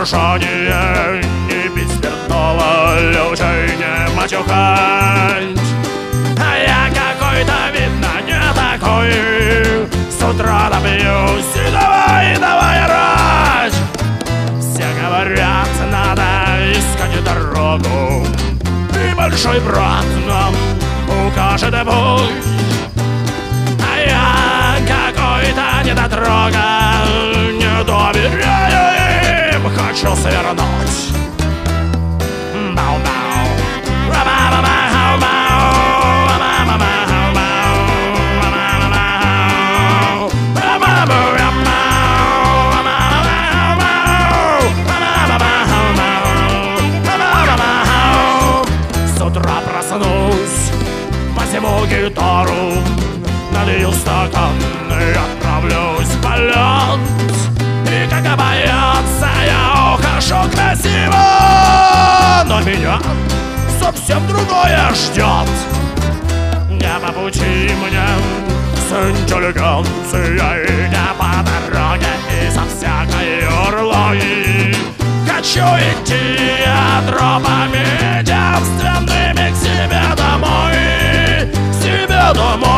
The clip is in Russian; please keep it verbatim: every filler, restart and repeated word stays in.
воздержание, не бить спиртного, людей не матюхать. А я какой-то, видно, не такой. С утра напьюсь и давай, давай орать. Все говорят, надо искать дорогу, и большой брат нам укажет путь. А я какой-то недотрога, не доверяю им, хочу свернуть. С утра проснусь, возьму гитару, налью стакан и отправлюсь в полет. И как бояться, я ухожу красиво, но меня совсем другое ждет. Не по пути мне с интеллигенцией, не по дороге и со всякой урлой. Хочу идти тропами девственными к себе домой, к себе домой.